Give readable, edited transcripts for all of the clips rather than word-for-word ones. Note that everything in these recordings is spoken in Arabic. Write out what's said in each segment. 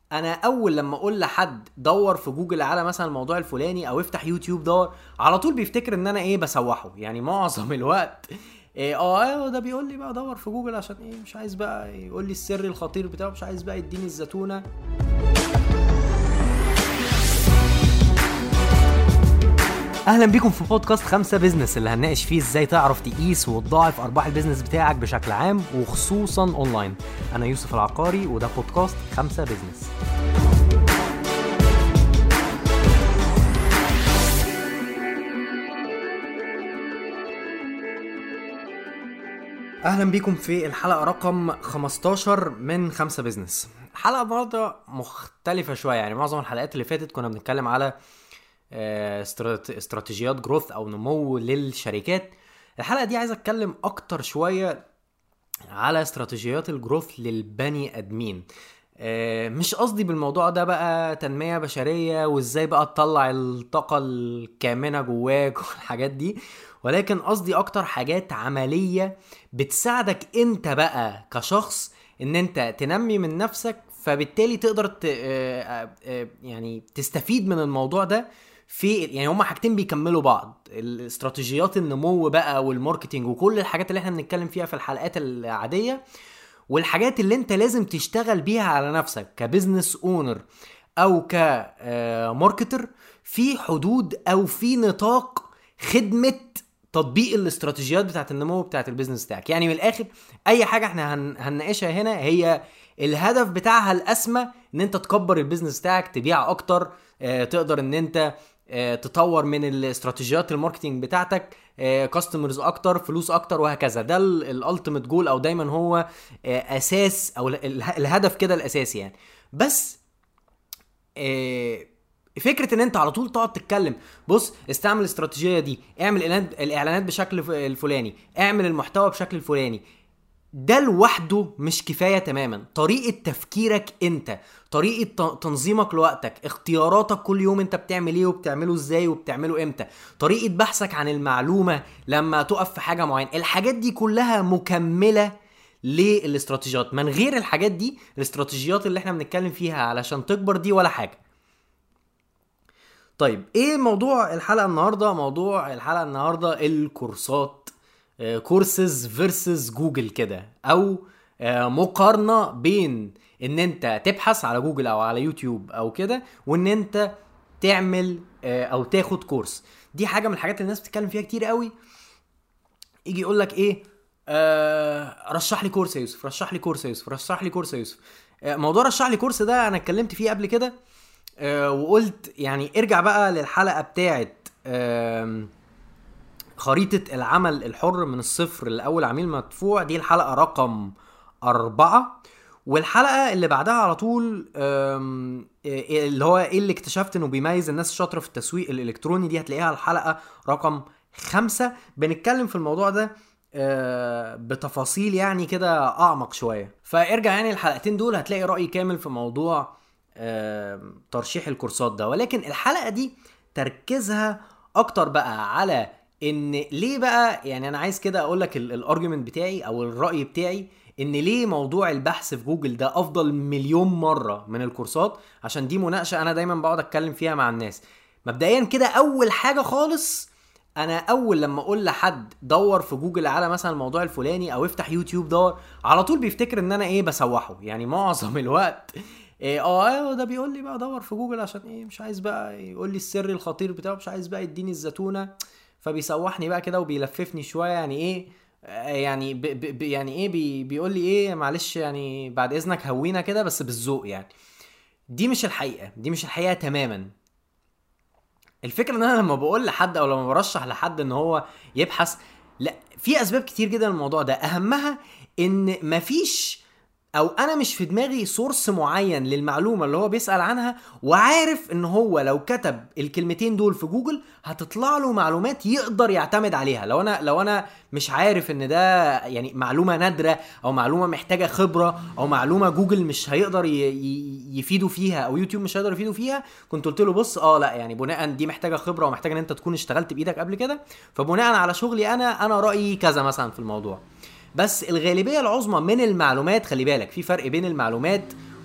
انا اول لما اقول لحد دور في جوجل على مثلا الموضوع الفلاني او افتح يوتيوب دور، على طول بيفتكر ان انا بسوحه يعني معظم الوقت. ده بيقول لي بقى دور في جوجل عشان مش عايز بقى يقول لي السر الخطير بتاعه، مش عايز بقى يديني الزتونة. اهلا بيكم في بودكاست 5 بيزنس، اللي هنناقش فيه ازاي تعرف تقيس وتضاعف ارباح البيزنس بتاعك بشكل عام وخصوصا اونلاين. انا يوسف العقاري وده بودكاست 5 بيزنس. اهلا بيكم في الحلقة رقم 15 من 5 بيزنس. الحلقة النهارده مختلفة شوية، يعني معظم الحلقات اللي فاتت كنا بنتكلم على استراتيجيات جروث او نمو للشركات. الحلقة دي عايز اتكلم اكتر شوية على استراتيجيات الجروث للبني ادمين. مش قصدي بالموضوع ده بقى تنمية بشرية وازاي بقى تطلع الطاقة الكامنة جواك والحاجات دي، ولكن قصدي اكتر حاجات عملية بتساعدك انت بقى كشخص ان انت تنمي من نفسك، فبالتالي تقدر يعني تستفيد من الموضوع ده. يعني هما حاجتين بيكملوا بعض، الاستراتيجيات النمو بقى والماركتينج وكل الحاجات اللي احنا بنتكلم فيها في الحلقات العادية، والحاجات اللي انت لازم تشتغل بيها على نفسك كبزنس اونر او كماركتر في حدود او في نطاق خدمة تطبيق الاستراتيجيات بتاعت النمو بتاعت البيزنس بتاعك. يعني من الاخر اي حاجة احنا هنناقشها هنا هي الهدف بتاعها الاسمى ان انت تكبر البيزنس بتاعك، تبيع اكتر، تقدر ان انت تطور من الاستراتيجيات الماركتينج بتاعتك، كاستمرز اكتر، فلوس اكتر، وهكذا. ده الالتيميت جول او دايما هو اساس او الهدف كده الاساسي يعني. بس فكرة ان انت على طول تقعد تتكلم بص استعمل الاستراتيجية دي، اعمل الاعلانات بشكل الفلاني، اعمل المحتوى بشكل الفلاني، ده لوحده مش كفاية تماما. طريقة تفكيرك انت، طريقة تنظيمك لوقتك، اختياراتك كل يوم انت بتعمل ايه وبتعمله ازاي وبتعمله امتى، طريقة بحثك عن المعلومة لما تقف في حاجة معينة، الحاجات دي كلها مكملة للاستراتيجيات. من غير الحاجات دي الاستراتيجيات اللي احنا بنتكلم فيها علشان تكبر دي ولا حاجة. طيب ايه موضوع الحلقة النهاردة؟ موضوع الحلقة النهاردة الكورسات، كورسز فيرسز جوجل كده، او مقارنة بين ان انت تبحث على جوجل او على يوتيوب او كده وان انت تعمل او تاخد كورس. دي حاجة من الحاجات اللي الناس بتتكلم فيها كتير قوي. يجي يقول لك رشح لي كورس يا يوسف، رشح لي كورس يا يوسف، رشح لي كورس يا يوسف. موضوع رشح لي كورس ده انا اتكلمت فيه قبل كده، وقلت يعني ارجع بقى للحلقة بتاعت خريطة العمل الحر من الصفر لأول عميل مدفوع. دي الحلقة رقم 4. والحلقة اللي بعدها على طول اللي هو ايه اللي اكتشفت انه بيميز الناس الشاطرة في التسويق الالكتروني، دي هتلاقيها الحلقة رقم 5. بنتكلم في الموضوع ده بتفاصيل يعني كده اعمق شوية. فارجع يعني الحلقتين دول هتلاقي رأي كامل في موضوع ترشيح الكورسات ده. ولكن الحلقة دي تركيزها اكتر بقى على ان ليه بقى، يعني انا عايز كده اقول لك الارجيومنت بتاعي او الرأي بتاعي ان ليه موضوع البحث في جوجل ده افضل مليون مرة من الكورسات. عشان دي مناقشة انا دايما بقعد اتكلم فيها مع الناس. مبدئيا كده اول حاجة خالص، انا اول لما اقول لحد دور في جوجل على مثلا الموضوع الفلاني او افتح يوتيوب دور، على طول بيفتكر ان انا بسوحه يعني معظم الوقت. ده بيقول لي بقى دور في جوجل عشان مش عايز بقى يقول لي السر الخطير بتاعه، مش عايز بقى يديني الزتونة، فبيسوحني بقى كده وبيلففني شويه. يعني يعني يعني بيقول لي معلش يعني بعد اذنك هوينا كده بس بالذوق يعني. دي مش الحقيقه، دي مش الحقيقه تماما. الفكره ان انا لما بقول لحد او لما برشح لحد ان هو يبحث، لا، في اسباب كتير جدا الموضوع ده. اهمها ان مفيش او انا مش في دماغي سورس معين للمعلومة اللي هو بيسأل عنها، وعارف ان هو لو كتب الكلمتين دول في جوجل هتطلع له معلومات يقدر يعتمد عليها. لو انا مش عارف ان ده يعني معلومة نادرة او معلومة محتاجة خبرة او معلومة جوجل مش هيقدر يفيدوا فيها او يوتيوب مش هيقدر يفيدوا فيها، كنت قلت له بص لا يعني بناء دي محتاجة خبرة ومحتاجة ان انت تكون اشتغلت بايدك قبل كده، فبناء على شغلي انا رأيي كذا مثلا في الموضوع. بس الغالبية العظمى من المعلومات، خلي بالك في فرق بين المعلومات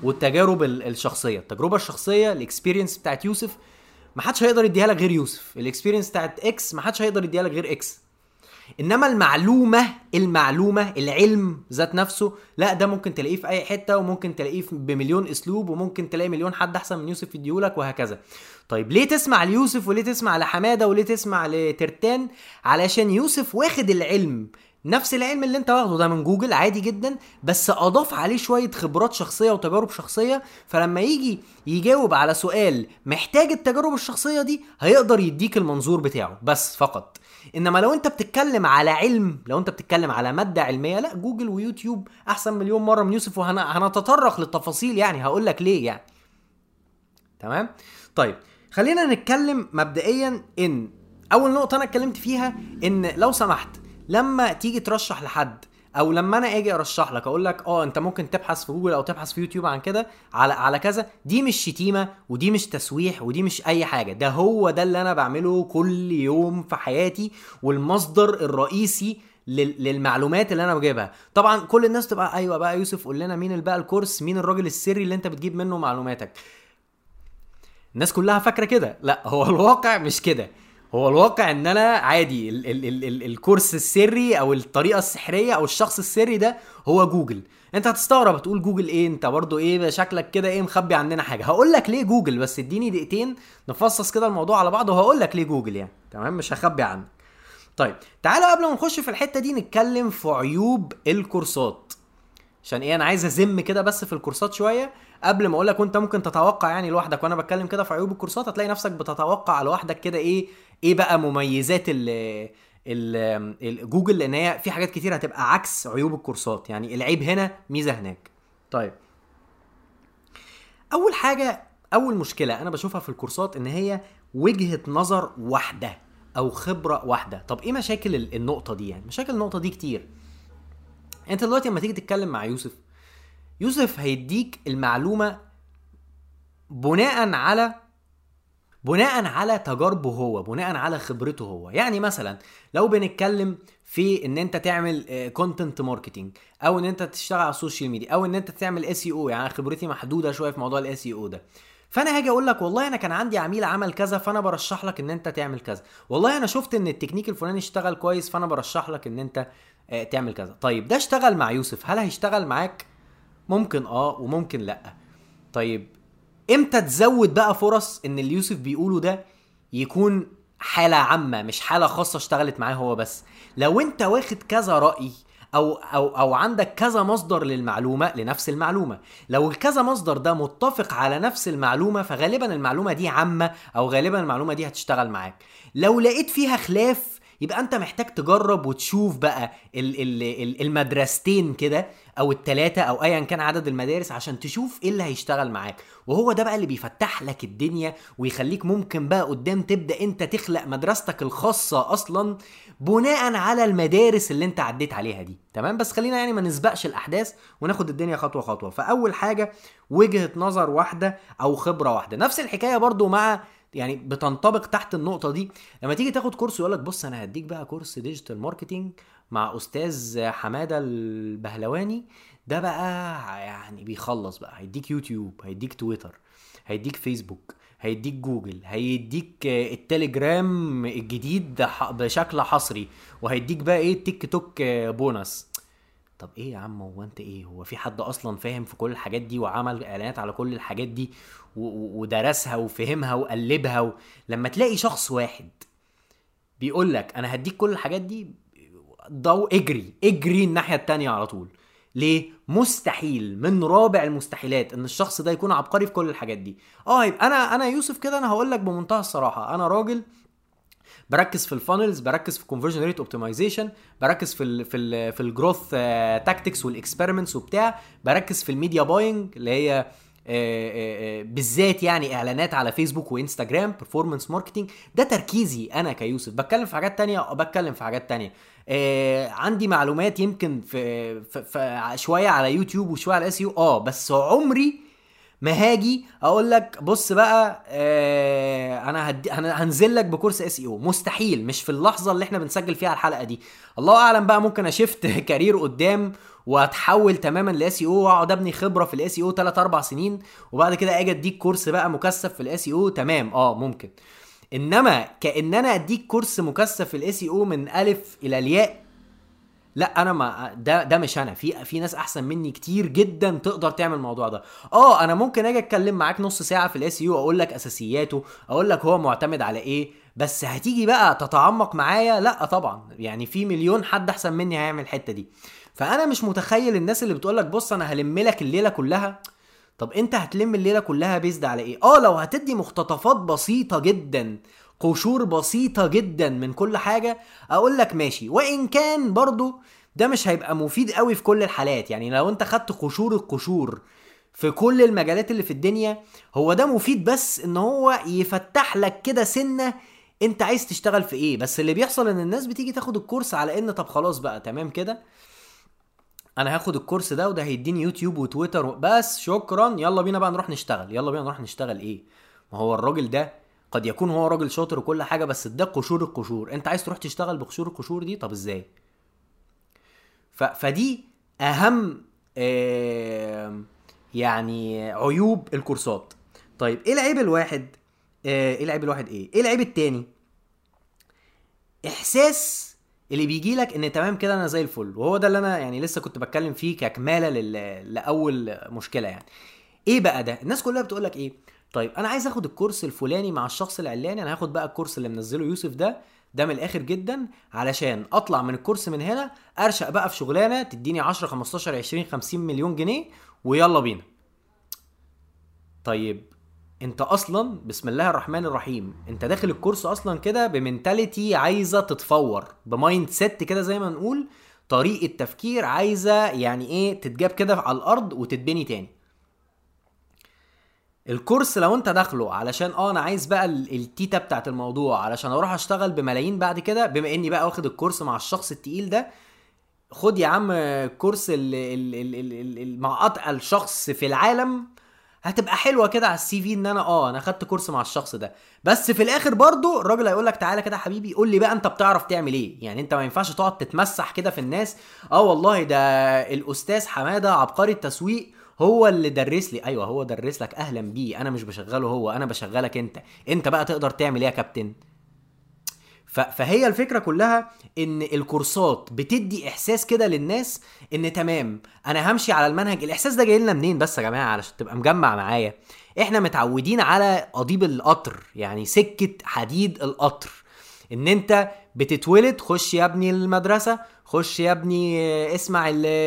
والتجارب الشخصيه. التجربه الشخصيه الاكسبيرينس بتاعت يوسف ما حدش هيقدر يديها لك غير يوسف، الاكسبيرينس بتاعت اكس ما حدش هيقدر يديها لك غير اكس. انما المعلومه العلم ذات نفسه لا، ده ممكن تلاقيه في اي حته، وممكن تلاقيه بمليون اسلوب، وممكن تلاقي مليون حد احسن من يوسف يديهولك وهكذا. طيب ليه تسمع ليوسف وليه تسمع لحماده وليه تسمع لترتان؟ علشان يوسف واخد العلم، نفس العلم اللي انت واخده ده من جوجل عادي جدا، بس اضاف عليه شويه خبرات شخصيه وتجارب شخصيه، فلما يجي يجاوب على سؤال محتاج التجارب الشخصيه دي هيقدر يديك المنظور بتاعه بس فقط. انما لو انت بتتكلم على علم، لو انت بتتكلم على ماده علميه، لا، جوجل ويوتيوب احسن مليون مره من يوسف، وهنتطرق للتفاصيل يعني، هقول لك ليه يعني. تمام. طيب خلينا نتكلم مبدئيا ان اول نقطه انا اتكلمت فيها ان لو سمحت لما تيجي ترشح لحد، او لما انا اجي ارشح لك اقول لك انت ممكن تبحث في جوجل او تبحث في يوتيوب عن كده على كذا، دي مش شتيمه ودي مش تسويح ودي مش اي حاجه، ده هو ده اللي انا بعمله كل يوم في حياتي، والمصدر الرئيسي للمعلومات اللي انا بجيبها. طبعا كل الناس تبقى ايوه بقى يوسف قول لنا مين بقى الكورس، مين الراجل السري اللي انت بتجيب منه معلوماتك. الناس كلها فاكره كده، لا، هو الواقع مش كده. هو الواقع ان انا عادي الكورس السري او الطريقه السحريه او الشخص السري ده هو جوجل. انت هتستغرب تقول جوجل ايه، انت برضو ايه شكلك كده ايه مخبي عننا حاجه. هقول لك ليه جوجل، بس اديني دقيقتين نفصص كده الموضوع على بعضه وهقول لك ليه جوجل يعني. تمام، مش هخبي عنك. طيب تعالى قبل ما نخش في الحته دي نتكلم في عيوب الكورسات، عشان ايه انا عايز ازم كده بس في الكورسات شويه قبل ما اقول لك. وانت ممكن تتوقع يعني لوحدك وانا بتكلم كده في عيوب الكورسات، هتلاقي نفسك بتتوقع لوحدك كده ايه بقى مميزات جوجل، لان هي في حاجات كتير هتبقى عكس عيوب الكورسات، يعني العيب هنا ميزه هناك. طيب اول حاجه، اول مشكله انا بشوفها في الكورسات ان هي وجهه نظر واحده او خبره واحده. طب ايه مشاكل النقطه دي؟ يعني مشاكل النقطه دي كتير. انت دلوقتي لما تيجي تتكلم مع يوسف هيديك المعلومه بناء على تجاربه هو، بناء على خبرته هو. يعني مثلا لو بنتكلم في ان انت تعمل كونتنت ماركتينج، او ان انت تشتغل على السوشيال ميديا، او ان انت تعمل اس او، يعني خبرتي محدوده شويه في موضوع الاس او ده، فانا هاجي اقول لك والله انا كان عندي عميل عمل كذا فانا برشح لك ان انت تعمل كذا، والله انا شفت ان التكنيك الفلاني اشتغل كويس فانا برشح لك ان انت تعمل كذا. طيب ده اشتغل مع يوسف، هل هيشتغل معاك؟ ممكن وممكن لا. طيب امتى تزود بقى فرص ان اللي يوسف بيقوله ده يكون حالة عامة مش حالة خاصة اشتغلت معاه هو بس؟ لو انت واخد كذا رأي او عندك كذا مصدر للمعلومة لنفس المعلومة، لو الكذا مصدر ده متفق على نفس المعلومة فغالبا المعلومة دي عامة، او غالبا المعلومة دي هتشتغل معاك. لو لقيت فيها خلاف يبقى انت محتاج تجرب وتشوف بقى المدرستين كده او التلاتة او ايا كان عدد المدارس عشان تشوف ايه اللي هيشتغل معاك. وهو ده بقى اللي بيفتح لك الدنيا ويخليك ممكن بقى قدام تبدأ انت تخلق مدرستك الخاصة اصلا بناء على المدارس اللي انت عديت عليها دي. تمام، بس خلينا يعني ما نسبقش الاحداث وناخد الدنيا خطوة خطوة. فاول حاجة وجهة نظر واحدة او خبرة واحدة. نفس الحكاية برضو مع يعني بتنطبق تحت النقطة دي لما تيجي تاخد كورس يقولك بص انا هديك بقى كورس ديجيتال ماركتينج مع استاذ حمادة البهلواني، ده بقى يعني بيخلص بقى، هيديك يوتيوب، هيديك تويتر، هيديك فيسبوك، هيديك جوجل، هيديك التليجرام الجديد بشكل حصري، وهيديك بقى التيك توك بونص. طب ايه يا عم، هو انت ايه، هو في حد اصلا فاهم في كل الحاجات دي وعمل اعلانات على كل الحاجات دي ودرسها وفهمها وقلبها لما تلاقي شخص واحد بيقول لك انا هديك كل الحاجات دي، اجري الناحية التانية على طول. ليه؟ مستحيل من رابع المستحيلات ان الشخص ده يكون عبقري في كل الحاجات دي. يبقى انا يوسف كده، انا هقول لك بمنتهى الصراحة، انا راجل بركز في الفانلز، بركز في conversion rate optimization، بركز في الجروث تاكتكس والاكسبيرمنتس وبتاع، بركز في الميديا باينج اللي هي بالذات يعني اعلانات على فيسبوك وانستجرام، performance marketing. ده تركيزي انا كيوسف. بتكلم في حاجات تانية عندي معلومات يمكن في شوية على يوتيوب وشوية على اس يو، بس عمري ما هاجي اقول لك بص بقى انا هنزل لك بكورس اس اي او، مستحيل. مش في اللحظه اللي احنا بنسجل فيها الحلقه دي، الله اعلم بقى، ممكن اشفت كارير قدام واتحول تماما لاس او واقعد ابني خبره في الاس او 3 4 سنين وبعد كده اجي اديك كورس بقى مكثف في الاس او، تمام ممكن. انما كأن انا اديك كورس مكثف في الاس او من الف الى الياء، لا انا ما ده مش انا. في ناس احسن مني كتير جدا تقدر تعمل الموضوع ده. انا ممكن اجي اتكلم معاك نص ساعه في الاس يو، اقول لك اساسياته، اقول لك هو معتمد على ايه، بس هتيجي بقى تتعمق معايا؟ لا طبعا، يعني في مليون حد احسن مني هيعمل الحته دي. فانا مش متخيل الناس اللي بتقول لك بص انا هلم لك الليله كلها. طب انت هتلم الليله كلها بيزد على ايه؟ لو هتدي مقتطفات بسيطه جدا، قشور بسيطه جدا من كل حاجه، اقول لك ماشي، وان كان برضو ده مش هيبقى مفيد قوي في كل الحالات. يعني لو انت خدت قشور القشور في كل المجالات اللي في الدنيا، هو ده مفيد، بس ان هو يفتح لك كده سنه انت عايز تشتغل في ايه. بس اللي بيحصل ان الناس بتيجي تاخد الكورس على ان طب خلاص بقى تمام كده، انا هاخد الكورس ده وده هيديني يوتيوب وتويتر بس، شكرا، يلا بينا بقى نروح نشتغل. يلا بينا نروح نشتغل ايه؟ ما هو الراجل ده قد يكون هو راجل شاطر وكل حاجه، بس ده قشور القشور، انت عايز تروح تشتغل بقشور القشور دي؟ طب ازاي؟ فدي اهم يعني عيوب الكورسات. طيب ايه العيب الواحد؟ ايه العيب الواحد؟ ايه العيب التاني؟ احساس اللي بيجي لك ان تمام كده انا زي الفل، وهو ده اللي انا يعني لسه كنت بتكلم فيه ككماله لاول مشكله. يعني ايه بقى ده؟ الناس كلها بتقول لك ايه؟ طيب انا عايز اخد الكورس الفلاني مع الشخص العلاني، انا هاخد بقى الكورس اللي منزله يوسف ده من الاخر جدا، علشان اطلع من الكورس من هنا ارشق بقى في شغلانه تديني 10 15 20 50 مليون جنيه ويلا بينا. طيب انت اصلا بسم الله الرحمن الرحيم انت داخل الكورس اصلا كده بمنتاليتي عايزه تتفور، بمايند سيت كده زي ما نقول، طريقه تفكير عايزه يعني ايه تتجاب كده على الارض وتتبني تاني. الكورس لو انت داخله علشان انا عايز بقى التيتا بتاعت الموضوع علشان اروح اشتغل بملايين بعد كده، بما اني بقى واخد الكورس مع الشخص التقيل ده، خد يا عم الكورس مع اتقل شخص في العالم، هتبقى حلوه كده على السي في ان انا خدت كورس مع الشخص ده. بس في الاخر برضو الراجل هيقول لك تعالى كده حبيبي قول لي بقى انت بتعرف تعمل ايه. يعني انت ما ينفعش تقعد تتمسح كده في الناس، والله ده الاستاذ حماده عبقري التسويق هو اللي درس لي. ايوه هو درس لك، اهلا بيه، انا مش بشغله هو، انا بشغلك انت بقى تقدر تعمل ايه يا كابتن؟ فهي الفكرة كلها ان الكورسات بتدي احساس كده للناس ان تمام انا همشي على المنهج. الاحساس ده جاي لنا منين بس يا جماعة علشان تبقى مجمع معايا؟ احنا متعودين على قضيب القطر، يعني سكة حديد القطر، ان انت بتتولد خش يا ابني المدرسة، خش يا ابني اسمع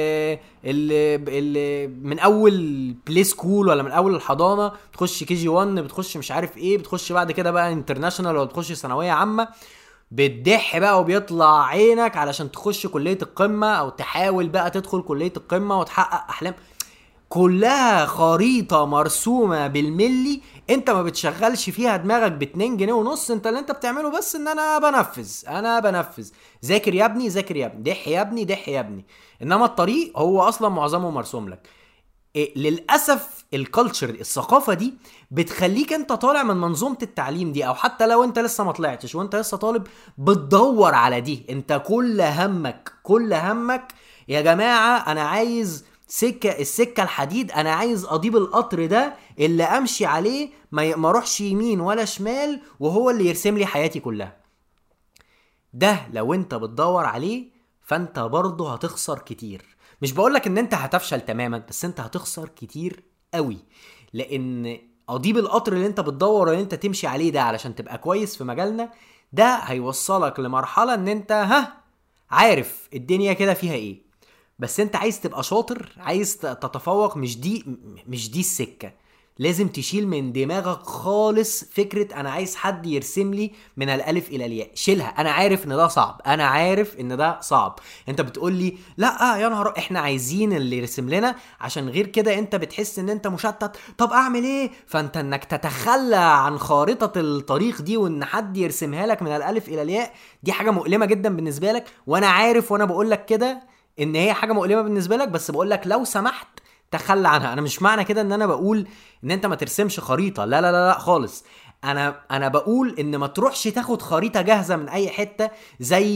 ال من اول بلاي سكول ولا من اول الحضانة، بتخش كي جي 1، بتخش مش عارف ايه، بتخش بعد كده بقى انترناشونال ولا بتخش ثانوية عامة، بتضح بقى وبيطلع عينك علشان تخش كلية القمة او تحاول بقى تدخل كلية القمة وتحقق احلام. كلها خريطة مرسومة بالملي، انت ما بتشغلش فيها دماغك ب2 جنيه ونص، انت اللي انت بتعمله بس ان انا بنفذ، ذاكر يا ابني ذاكر يا ابني، دح يا ابني دح يا ابني. انما الطريق هو اصلا معظمه مرسوم لك. للأسف الكالتشر الثقافة دي بتخليك انت طالع من منظومة التعليم دي، او حتى لو انت لسه ما طلعتش وانت لسه طالب بتدور على دي. انت كل همك يا جماعة انا عايز السكة الحديد، انا عايز اضيب القطر ده اللي امشي عليه ما اروحش يمين ولا شمال وهو اللي يرسم لي حياتي كلها. ده لو انت بتدور عليه فانت برضه هتخسر كتير. مش بقولك ان انت هتفشل تماما، بس انت هتخسر كتير قوي، لان قضيب القطر اللي انت بتدور ان انت تمشي عليه ده علشان تبقى كويس في مجالنا ده هيوصلك لمرحلة ان انت عارف الدنيا كده فيها ايه، بس انت عايز تبقى شاطر، عايز تتفوق، مش دي السكة. لازم تشيل من دماغك خالص فكرة انا عايز حد يرسم لي من الالف الى الياء، شيلها. انا عارف ان ده صعب، انت بتقول لي لا يا نهار احنا عايزين اللي يرسم لنا عشان غير كده انت بتحس ان انت مشتت. طب اعمل ايه؟ فانت انك تتخلى عن خارطة الطريق دي وان حد يرسمها لك من الالف الى الياء دي حاجة مؤلمة جدا بالنسبة لك، وانا عارف وانا بقول لك كده ان هي حاجة مؤلمة بالنسبة لك، بس بقول لك لو سمحت تخلى عنها. انا مش معنى كده ان انا بقول ان انت ما ترسمش خريطة، لا لا لا, لا خالص. انا بقول ان ما تروحش تاخد خريطة جاهزة من اي حتة زي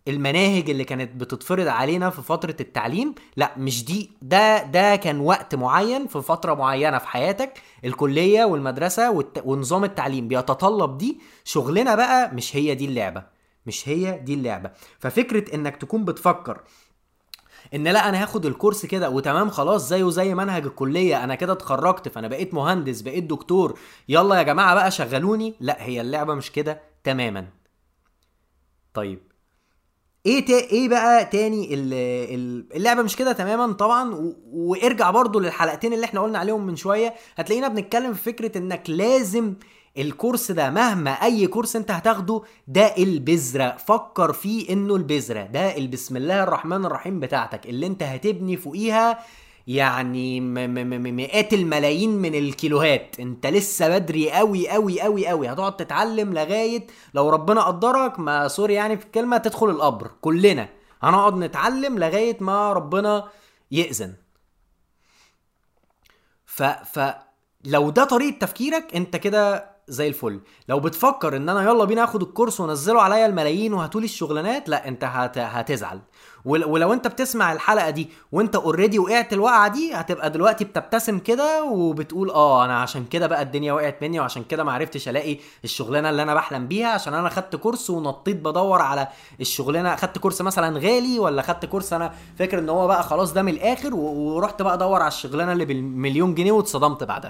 المناهج اللي كانت بتتفرض علينا في فترة التعليم، لا مش دي. ده كان وقت معين في فترة معينة في حياتك، الكلية والمدرسة ونظام التعليم بيتطلب دي. شغلنا بقى مش هي دي اللعبة، مش هي دي اللعبة. ففكرة انك تكون بتفكر ان لا انا هاخد الكورس كده وتمام خلاص زيه زي منهج الكلية، انا كده اتخرجت فانا بقيت مهندس بقيت دكتور، يلا يا جماعة بقى شغلوني، لا هي اللعبة مش كده تماما. طيب ايه بقى تاني اللعبه مش كده تماما طبعا. وارجع برضو للحلقتين اللي احنا قلنا عليهم من شويه، هتلاقينا بنتكلم في فكره انك لازم الكورس ده، مهما اي كورس انت هتاخده، ده البذره. فكر فيه انه البذره ده البسم الله الرحمن الرحيم بتاعتك اللي انت هتبني فوقيها يعني مئات الملايين من الكيلوهات. انت لسه بدري قوي قوي قوي قوي، هتقعد تتعلم لغايه لو ربنا قدرك، ما سوري يعني في الكلمه، تدخل القبر. كلنا هنقعد نتعلم لغايه ما ربنا يأذن. لو ده طريقه تفكيرك انت كده زي الفل. لو بتفكر ان انا يلا بينا اخد الكورس ونزله عليا الملايين وهاتولي الشغلانات، لا انت هتزعل. ولو انت بتسمع الحلقه دي وانت اوريدي وقعت الوقعه دي، هتبقى دلوقتي بتبتسم كده وبتقول انا عشان كده بقى الدنيا وقعت مني، وعشان كده ما عرفتش الاقي الشغلانه اللي انا بحلم بيها، عشان انا خدت كورس ونطيت بدور على الشغلانه. خدت كورس مثلا غالي، ولا خدت كورس انا فاكر ان هو بقى خلاص ده من الاخر، ورحت بقى ادور على الشغلانه اللي بالمليون جنيه واتصدمت بعدها.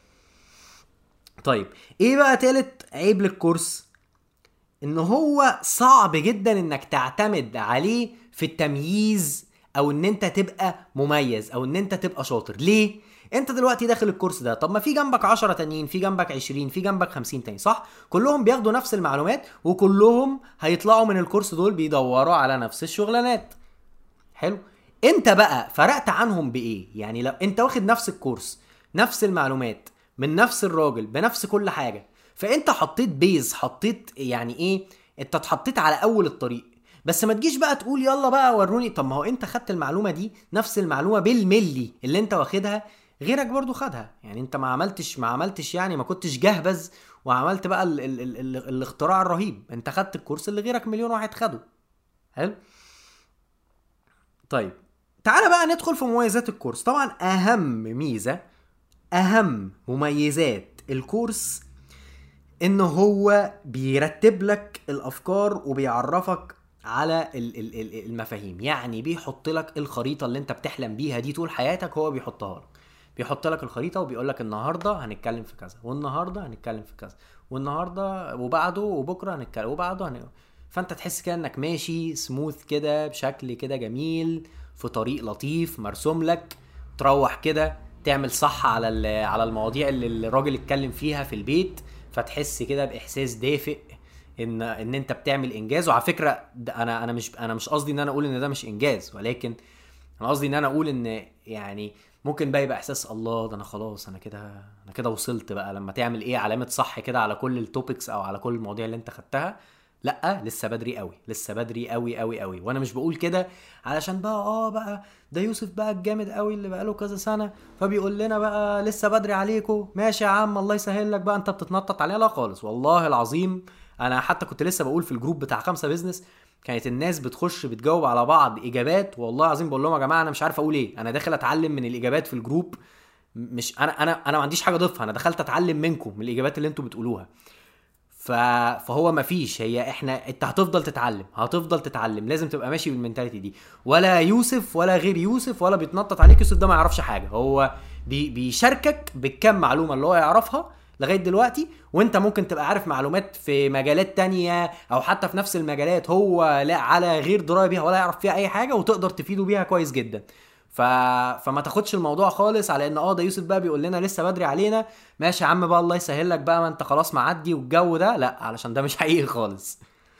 طيب ايه بقى تالت عيب للكورس؟ ان هو صعب جدا انك تعتمد عليه في التمييز، او ان انت تبقى مميز، او ان انت تبقى شاطر. ليه؟ انت دلوقتي داخل الكورس ده، طب ما في جنبك 10 تانيين، في جنبك 20، في جنبك 50 تاني، صح؟ كلهم بياخدوا نفس المعلومات، وكلهم هيطلعوا من الكورس دول بيدوروا على نفس الشغلانات. حلو. انت بقى فرقت عنهم بايه؟ يعني لو انت واخد نفس الكورس، نفس المعلومات، من نفس الراجل، بنفس كل حاجة، فانت حطيت بيز، حطيت يعني ايه، انت اتحطيت على اول الطريق. بس ما تجيش بقى تقول يلا بقى وروني. طب ما هو انت خدت المعلومة دي، نفس المعلومة بالملي اللي انت واخدها، غيرك برضو خدها. يعني انت ما عملتش يعني ما كنتش جهبذ وعملت بقى ال الاختراع الرهيب. انت خدت الكورس اللي غيرك مليون واحد خده. حلو. طيب تعالى بقى ندخل في مميزات الكورس. طبعا اهم مميزات الكورس انه هو بيرتب لك الافكار وبيعرفك على المفاهيم. يعني بيحط لك الخريطة اللي انت بتحلم بيها دي طول حياتك، هو بيحطها لك. بيحط لك الخريطة وبيقول لك النهاردة هنتكلم في كذا، والنهاردة هنتكلم في كذا، والنهاردة وبعده وبكرة هنتكلم، وبعده فانت تحس كده انك ماشي سموث كده بشكل كده جميل، في طريق لطيف مرسوم لك. تروح كده تعمل صح على المواضيع اللي الراجل اتكلم فيها في البيت، فتحس كده باحساس دافئ ان انت بتعمل انجاز. وعلى فكره انا مش قصدي ان انا اقول ان ده مش انجاز، ولكن انا قصدي ان انا اقول ان يعني ممكن بقى يبقى احساس الله ده انا خلاص انا كده وصلت بقى. لما تعمل ايه علامه صح كده على كل التوبكس او على كل المواضيع اللي انت خدتها، لا لسه بدري قوي، لسه بدري قوي قوي قوي. وانا مش بقول كده علشان بقى ده يوسف بقى الجامد قوي اللي بقاله كذا سنه فبيقول لنا بقى لسه بدري عليكم، ماشي يا عم الله يسهل لك بقى انت بتتنطط علينا. لا خالص والله العظيم. انا حتى كنت لسه بقول في الجروب بتاع 5 بيزنس، كانت الناس بتخش بتجاوب على بعض اجابات، والله العظيم بقول لهم يا جماعه انا مش عارف اقول ايه، انا داخل اتعلم من الاجابات في الجروب. مش انا ما عنديش حاجه اضيفها، انا دخلت اتعلم منكم من الاجابات اللي انتوا بتقولوها. فهو مفيش، هي انت هتفضل تتعلم، لازم تبقى ماشي بالمنتاليتي دي. ولا يوسف ولا غير يوسف ولا بيتنطط عليك. يوسف ده ما يعرفش حاجه، هو بيشاركك بالكم معلومه اللي هو يعرفها لغايه دلوقتي، وانت ممكن تبقى عارف معلومات في مجالات تانية او حتى في نفس المجالات هو لا على غير درايه بيها ولا يعرف فيها اي حاجه، وتقدر تفيده بيها كويس جدا. فما تاخدش الموضوع خالص على ان ده يوسف بقى بيقول لنا لسه بدري علينا، ماشي يا عم بقى الله يسهل لك بقى ما انت خلاص معدي والجو ده، لا علشان ده مش حقيقي خالص.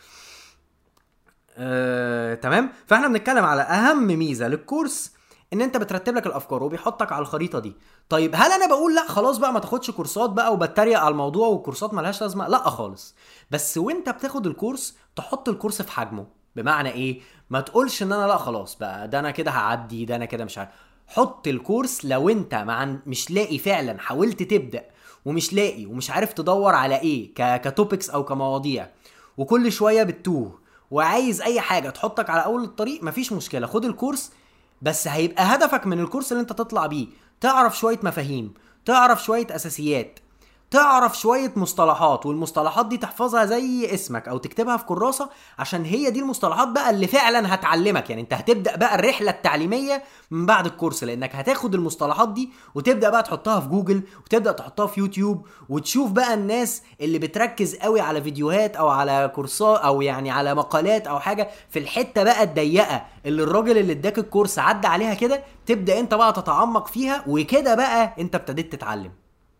تمام. فاحنا بنتكلم على اهم ميزه للكورس، ان انت بترتب لك الافكار وبيحطك على الخريطه دي. طيب هل انا بقول لا خلاص بقى ما تاخدش كورسات بقى وبتريق على الموضوع والكورسات ملهاش لازمه؟ لا خالص. بس وانت بتاخد الكورس تحط الكورس في حجمه. بمعنى ايه؟ ما تقولش ان انا لا خلاص بقى ده انا كده هعدي، ده انا كده مش عارف. حط الكورس لو انت مش لاقي فعلا، حاولت تبدا ومش لاقي ومش عارف تدور على ايه كتوبكس او كمواضيع، وكل شويه بتتوه وعايز اي حاجه تحطك على اول الطريق، مفيش مشكله، خد الكورس. بس هيبقى هدفك من الكورس اللي انت تطلع بيه تعرف شويه مفاهيم، تعرف شويه اساسيات، تعرف شوية مصطلحات، والمصطلحات دي تحفظها زي اسمك او تكتبها في كراسة، عشان هي دي المصطلحات بقى اللي فعلا هتعلمك. يعني انت هتبدأ بقى الرحلة التعليمية من بعد الكورس، لانك هتاخد المصطلحات دي وتبدأ بقى تحطها في جوجل، وتبدأ تحطها في يوتيوب، وتشوف بقى الناس اللي بتركز قوي على فيديوهات او على كورسات او يعني على مقالات او حاجة في الحتة بقى الضيقة اللي الراجل اللي اداك الكورس عدى عليها كده، تبدأ انت بقى تتعمق فيها، وكده بقى انت ابتديت تتعلم.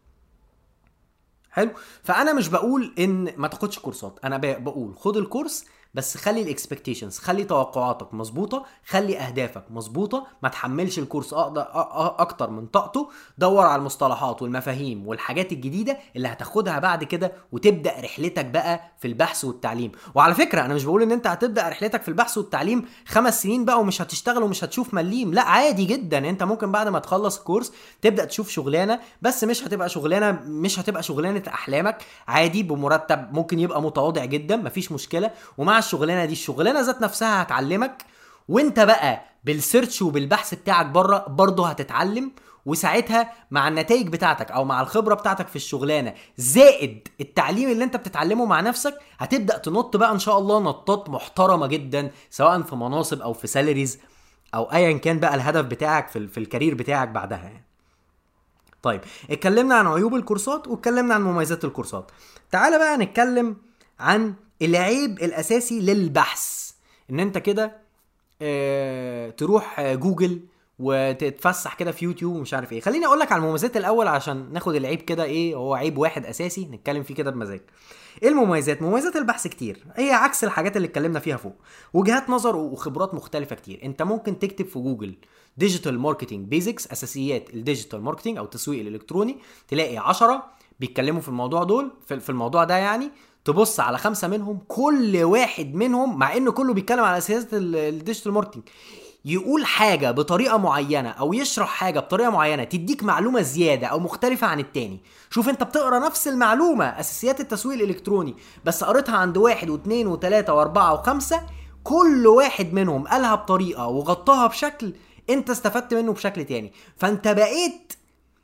حلو. فانا مش بقول ان ما تاخدش كورسات، انا بقول خد الكورس، بس خلي الاكسبكتيشنز، خلي توقعاتك مظبوطه، خلي اهدافك مظبوطه، ما تحملش الكورس اكتر من طاقته. دور على المصطلحات والمفاهيم والحاجات الجديده اللي هتاخدها بعد كده، وتبدا رحلتك بقى في البحث والتعليم. وعلى فكره انا مش بقول ان انت هتبدا رحلتك في البحث والتعليم 5 سنين بقى ومش هتشتغل ومش هتشوف مليم، لا عادي جدا. انت ممكن بعد ما تخلص الكورس تبدا تشوف شغلانه، بس مش هتبقى شغلانه احلامك، عادي بمرتب ممكن يبقى متواضع جدا، مفيش مشكله. ومع الشغلانه دي الشغلانه ذات نفسها هتعلمك، وانت بقى بالسيرش وبالبحث بتاعك بره برضه هتتعلم. وساعتها مع النتائج بتاعتك او مع الخبره بتاعتك في الشغلانه زائد التعليم اللي انت بتتعلمه مع نفسك، هتبدا تنط بقى ان شاء الله نطات محترمه جدا، سواء في مناصب او في سالاريز او ايا كان بقى الهدف بتاعك في الكارير بتاعك بعدها يعني. طيب اتكلمنا عن عيوب الكورسات واتكلمنا عن مميزات الكورسات. تعال بقى نتكلم عن العيب الاساسي للبحث. ان انت كده تروح جوجل وتتفسح كده في يوتيوب ومش عارف ايه. خليني اقول لك على المميزات الاول عشان ناخد العيب كده ايه هو، عيب واحد اساسي نتكلم فيه كده بمزاج. ايه المميزات؟ مميزات البحث كتير، هي عكس الحاجات اللي اتكلمنا فيها فوق، وجهات نظر وخبرات مختلفه كتير. انت ممكن تكتب في جوجل ديجيتال ماركتنج بيزكس، اساسيات الديجيتال ماركتنج او التسويق الالكتروني، تلاقي 10 بيتكلموا في الموضوع دول في الموضوع ده يعني. تبص على 5 منهم، كل واحد منهم مع انه كله بيتكلم على اساسيات الديجيتال ماركتنج يقول حاجة بطريقة معينة او يشرح حاجة بطريقة معينة تديك معلومة زيادة او مختلفة عن التاني. شوف انت بتقرأ نفس المعلومة اساسيات التسويق الالكتروني، بس قريتها عند 1 و2 و3 و4 و5، كل واحد منهم قالها بطريقة وغطاها بشكل انت استفدت منه بشكل تاني. فانت بقيت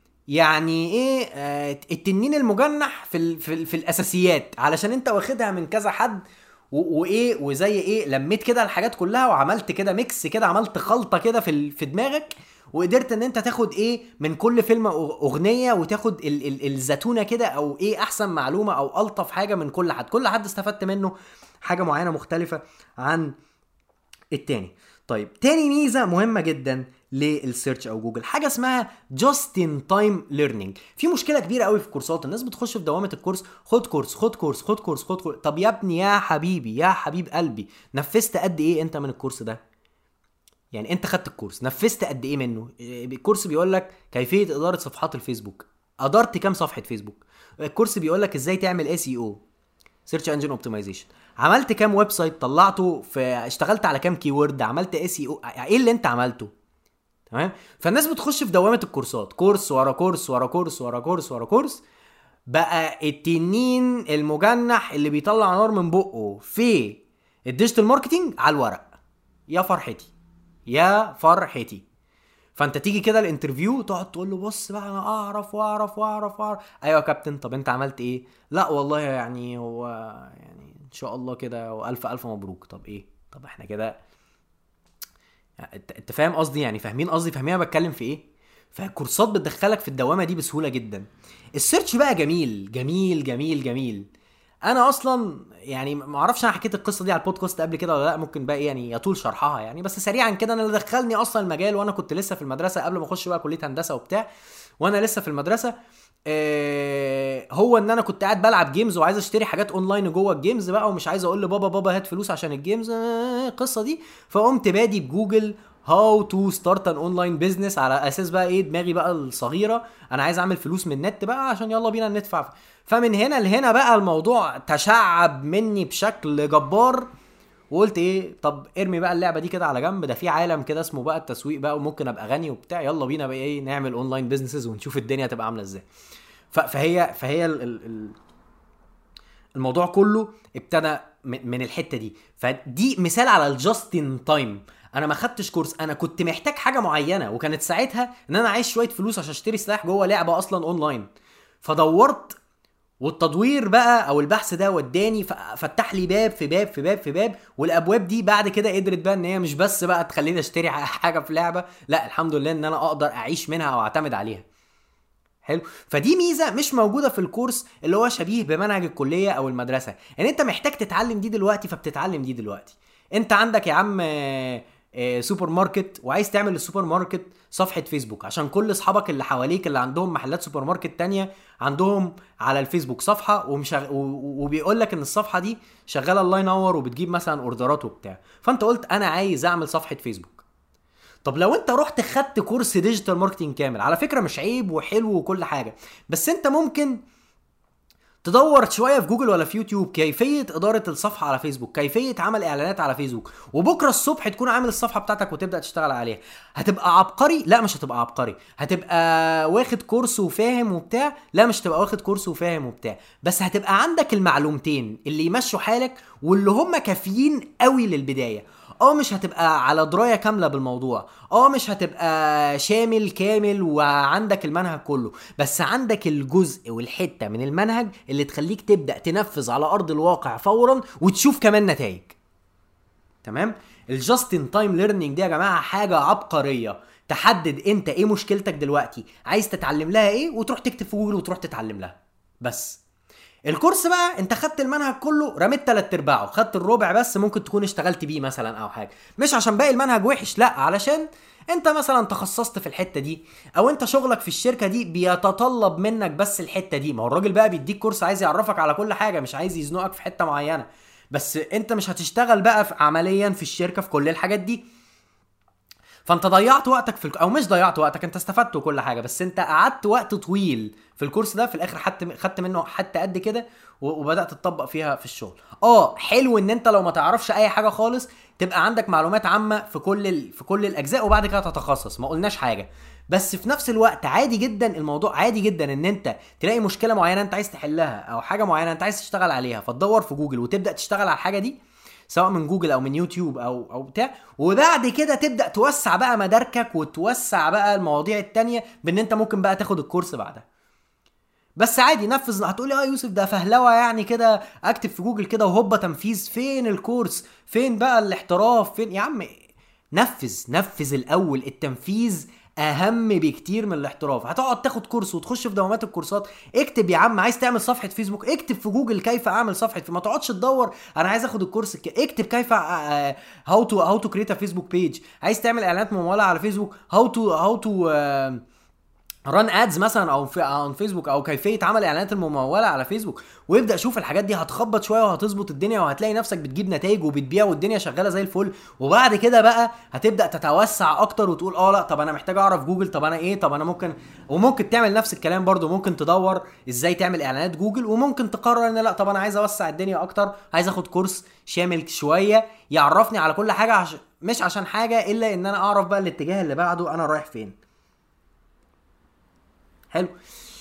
يعني ايه التنين المجنح في الاساسيات، علشان انت واخدها من كذا حد وايه وزي ايه لميت كده الحاجات كلها وعملت كده ميكس كده، عملت خلطه كده في دماغك، وقدرت ان انت تاخد ايه من كل فيلم اغنيه، وتاخد الزتونه كده او ايه احسن معلومه او الطف حاجه من كل حد استفدت منه حاجه معينه مختلفه عن التاني. طيب تاني ميزه مهمه جدا للسيرش او جوجل، حاجه اسمها جاست ان تايم ليرنينج. في مشكله كبيره قوي في كورسات، الناس بتخش في دوامه الكورس، خد كورس خد كورس خد كورس خد كورس. طب يا ابني يا حبيبي يا حبيب قلبي، نفذت قد ايه انت من الكورس ده؟ يعني انت خدت الكورس نفذت قد ايه منه؟ الكورس بيقول لك كيفيه اداره صفحات الفيسبوك، ادرت كام صفحه فيسبوك؟ الكورس بيقول لك ازاي تعمل اس اي او، سيرش انجن اوبتمايزيشن، عملت كام ويب سايت طلعته، اشتغلت على كام كيورد، عملت اس اي او، ايه اللي انت عملته؟ تمام. فالناس بتخش في دوامه الكورسات، كورس ورا كورس ورا كورس ورا كورس ورا كورس، بقى التنين المجنح اللي بيطلع نار من بقه في الديجيتال ماركتينج على الورق. يا فرحتي يا فرحتي. فانت تيجي كده الانترفيو تقعد تقول له بص بقى انا اعرف واعرف واعرف واعرف، ايوه يا كابتن طب انت عملت ايه؟ لا والله يعني هو يعني ان شاء الله كده والف الف مبروك. طب ايه؟ طب احنا كده انت فاهم قصدي؟ يعني فاهمين قصدي؟ فاهمين انا بتكلم في ايه؟ فالكورسات بتدخلك في الدوامه دي بسهوله جدا. السيرش بقى جميل جميل جميل جميل. انا اصلا يعني ما اعرفش انا حكيت القصه دي على البودكاست قبل كده ولا لا، ممكن بقى يعني يطول شرحها يعني، بس سريعا كده انا اللي دخلني اصلا المجال وانا كنت لسه في المدرسه قبل ما اخش بقى كليه هندسه وبتاع، وانا لسه في المدرسه هو ان انا كنت قاعد بلعب جيمز وعايز اشتري حاجات اونلاين جوه الجيمز بقى، ومش عايز اقول لبابا بابا هات فلوس عشان الجيمز القصه دي. فقمت بادي بجوجل هاو تو ستارت ان اونلاين بيزنس، على اساس بقى ايه دماغي بقى الصغيره انا عايز اعمل فلوس من النت بقى عشان يلا بينا ندفع. فمن هنا لهنا بقى الموضوع تشعب مني بشكل جبار، وقلت ايه طب ارمي بقى اللعبه دي كده على جنب، ده في عالم كده اسمه بقى التسويق بقى وممكن ابقى غني وبتاع، يلا بينا بقى ايه نعمل اونلاين بيزنسز ونشوف الدنيا هتبقى عامله ازاي. فهي الموضوع كله ابتدى من الحته دي. فدي مثال على الجاست ان تايم. انا ما خدتش كورس، انا كنت محتاج حاجه معينه، وكانت ساعتها ان انا عايز شويه فلوس عشان اشتري سلاح جوه لعبه اصلا اونلاين، فدورت. والتدوير بقى او البحث ده وداني فتح لي باب في باب في باب في باب، والابواب دي بعد كده قدرت بقى ان هي مش بس بقى تخليني اشتري حاجه في لعبه، لا الحمد لله ان انا اقدر اعيش منها او اعتمد عليها. حلو. فدي ميزه مش موجوده في الكورس اللي هو شبيه بمنهج الكليه او المدرسه، يعني انت محتاج تتعلم دي دلوقتي فبتتعلم دي دلوقتي. انت عندك يا عم سوبر ماركت، وعايز تعمل للسوبر ماركت صفحه فيسبوك عشان كل اصحابك اللي حواليك اللي عندهم محلات سوبر ماركت تانية عندهم على الفيسبوك صفحه، وبيقول لك ان الصفحه دي شغاله الله ينور وبتجيب مثلا اوردرات وبتاع. فانت قلت انا عايز اعمل صفحه فيسبوك. طب لو انت رحت خدت كورس ديجيتال ماركتنج كامل، على فكره مش عيب وحلو وكل حاجه، بس انت ممكن تدور شويه في جوجل ولا في يوتيوب كيفيه اداره الصفحه على فيسبوك، كيفيه عمل اعلانات على فيسبوك، وبكره الصبح تكون عامل الصفحه بتاعتك وتبدا تشتغل عليها. هتبقى عبقري؟ لا مش هتبقى عبقري. هتبقى واخد كورس وفاهم وبتاع؟ لا مش هتبقى واخد كورس وفاهم وبتاع، بس هتبقى عندك المعلومتين اللي يمشوا حالك واللي هم كافيين قوي للبدايه. مش هتبقى على درايه كامله بالموضوع، مش هتبقى شامل كامل وعندك المنهج كله، بس عندك الجزء والحته من المنهج اللي تخليك تبدا تنفذ على ارض الواقع فورا وتشوف كمان نتائج. تمام. الجاست ان تايم ليرنينج دي يا جماعه حاجه عبقريه. تحدد انت ايه مشكلتك دلوقتي، عايز تتعلم لها ايه، وتروح تكتب في جوجل وتروح تتعلم لها. بس الكورس بقى انت خدت المنهج كله، رميت 3/4، خدت الربع بس ممكن تكون اشتغلت بيه مثلا او حاجه، مش عشان باقي المنهج وحش، لا علشان انت مثلا تخصصت في الحته دي، او انت شغلك في الشركه دي بيتطلب منك بس الحته دي. ما هو الراجل بقى بيديك كورس عايز يعرفك على كل حاجه، مش عايز يزنقك في حته معينه، بس انت مش هتشتغل بقى عمليا في الشركه في كل الحاجات دي. فانت ضيعت وقتك او مش ضيعت وقتك، انت استفدت وكل حاجه، بس انت قعدت وقت طويل في الكورس ده، في الاخر خدت منه حتى قد كده وبدات تطبق فيها في الشغل. حلو ان انت لو ما تعرفش اي حاجه خالص تبقى عندك معلومات عامه في كل الاجزاء وبعد كده تتخصص، ما قلناش حاجه. بس في نفس الوقت عادي جدا، الموضوع عادي جدا ان انت تلاقي مشكله معينه انت عايز تحلها او حاجه معينه انت عايز تشتغل عليها، فتدور في جوجل وتبدا تشتغل على الحاجه دي، سواء من جوجل او من يوتيوب او بتاع، وبعد كده تبدا توسع بقى مداركك وتوسع بقى المواضيع التانية بان انت ممكن بقى تاخد الكورس بعدها. بس عادي نفذ. هتقولي يوسف ده فهلوه يعني كده، اكتب في جوجل كده وهوبا تنفيذ؟ فين الكورس؟ فين بقى الاحتراف؟ فين يا عم؟ نفذ الاول. التنفيذ اهم بكتير من الاحتراف. هتقعد تاخد كورس وتخش في دوامات الكورسات؟ اكتب يا عم عايز تعمل صفحه فيسبوك، اكتب في جوجل كيف اعمل صفحه، ما تقعدش تدور انا عايز اخد الكورس اكتب كيف هاو تو كريت ا فيسبوك بيج. عايز تعمل اعلانات مموله على فيسبوك، هاو تو ران ادز مثلا او في فيسبوك، او كيفيه عمل اعلانات المموله على فيسبوك، ويبدا شوف الحاجات دي هتخبط شويه وهتظبط الدنيا وهتلاقي نفسك بتجيب نتائج وبتبيع والدنيا شغاله زي الفل. وبعد كده بقى هتبدا تتوسع اكتر وتقول لا طب انا محتاج اعرف جوجل، طب انا ايه، طب انا وممكن تعمل نفس الكلام برضو، ممكن تدور ازاي تعمل اعلانات جوجل، وممكن تقرر ان لا طب انا عايز اوسع الدنيا اكتر، عايز اخد كورس شامل شويه يعرفني على كل حاجه، مش عشان حاجه الا ان انا اعرف بقى الاتجاه اللي بعده انا رايح فين. حلو.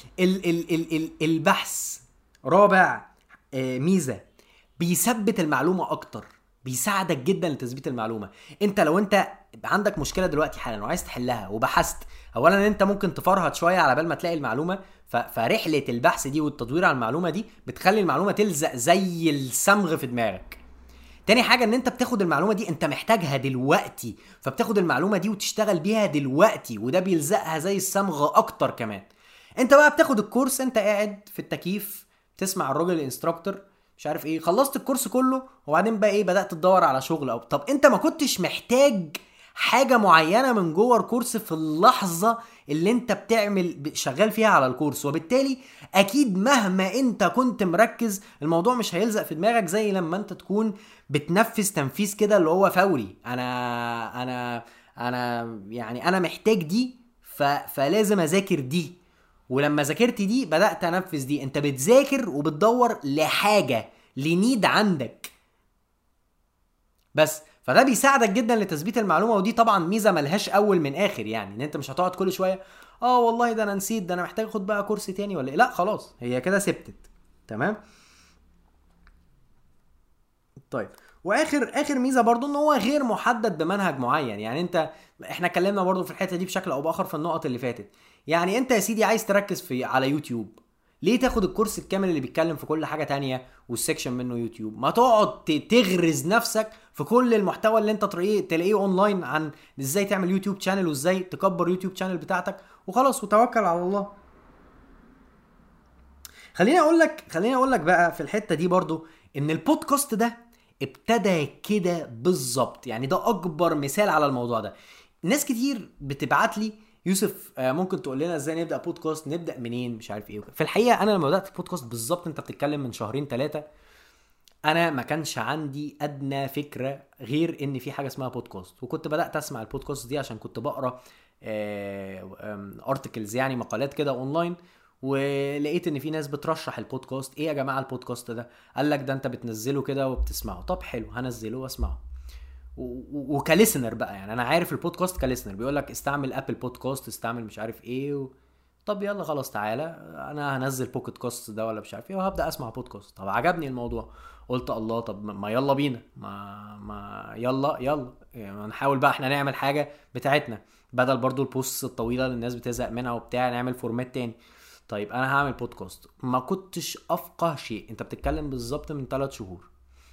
البحث رابع ميزه، بيثبت المعلومه اكتر، بيساعدك جدا لتثبيت المعلومه. انت لو انت عندك مشكله دلوقتي حالا وعايز تحلها وبحثت، اولا انت ممكن تفرهد شويه على بال ما تلاقي المعلومه، فرحله البحث دي والتدوير على المعلومه دي بتخلي المعلومه تلزق زي الصمغ في دماغك. تاني حاجة ان انت بتاخد المعلومة دي انت محتاجها دلوقتي، فبتاخد المعلومة دي وتشتغل بيها دلوقتي، وده بيلزقها زي الصمغ اكتر كمان. انت بقى بتاخد الكورس، انت قاعد في التكييف تسمع الراجل الانستراكتور مش عارف ايه، خلصت الكورس كله وبعدين بقى بدأت تدور على شغل، او طب انت ما كنتش محتاج حاجة معينة من جوه الكورس في اللحظة اللي انت بتعمل شغال فيها على الكورس، وبالتالي اكيد مهما انت كنت مركز الموضوع مش هيلزق في دماغك زي لما انت تكون بتنفذ تنفيذ كده اللي هو فوري. انا يعني انا محتاج دي فلازم اذاكر دي، ولما ذاكرت دي بدأت انفذ دي. انت بتذاكر وبتدور لحاجة لنيد عندك بس، فده بيساعدك جدا لتثبيت المعلومه. ودي طبعا ميزه ملهاش اول من اخر، يعني ان انت مش هتقعد كل شويه والله ده انا نسيت، ده انا محتاج اخد بقى كورس تاني ولا ايه، لا خلاص هي كده ثبتت. تمام. طيب، واخر ميزه برضو ان هو غير محدد بمنهج معين. يعني احنا اتكلمنا برضو في الحته دي بشكل او باخر في النقط اللي فاتت. يعني انت يا سيدي عايز تركز على يوتيوب، ليه تاخد الكورس الكامل اللي بيتكلم في كل حاجه تانية والسكشن منه يوتيوب؟ ما تقعد تغرز نفسك في كل المحتوى اللي انت تلاقيه اونلاين عن ازاي تعمل يوتيوب شانل وازاي تكبر يوتيوب شانل بتاعتك وخلاص، وتوكل على الله. خليني اقول لك بقى في الحته دي برضو ان البودكاست ده ابتدى كده بالظبط. يعني ده اكبر مثال على الموضوع ده. ناس كتير بتبعت لي يوسف ممكن تقول لنا ازاي نبدا بودكاست، نبدا منين، مش عارف ايه. في الحقيقه انا لما بدات البودكاست بالظبط، انت بتتكلم من 2-3 شهور، انا ما كانش عندي ادنى فكره غير ان في حاجه اسمها بودكاست. وكنت بدات اسمع البودكاست دي عشان كنت بقرا ارتكلز، يعني مقالات كده اونلاين، ولقيت ان في ناس بترشح البودكاست. ايه يا جماعه البودكاست ده؟ قال لك ده انت بتنزله كده وبتسمعه. طب حلو، هنزله واسمعه. وكاليسنر بقى، يعني انا عارف البودكاست كاليسنر، بيقول لك استعمل ابل بودكاست، استعمل مش عارف ايه طب يلا خلاص تعالى انا هنزل بوكيت كاست ده ولا مش عارف ايه وهبدا اسمع بودكاست. طب عجبني الموضوع، قلت الله، طب ما يلا بينا، ما يلا يعني نحاول بقى احنا نعمل حاجه بتاعتنا، بدل برضو البوست الطويله اللي الناس بتزهق منها وبتاع، نعمل فورمات تاني. طيب انا هعمل بودكاست. ما كنتش افقه شيء، انت بتتكلم بالظبط من 3 شهور.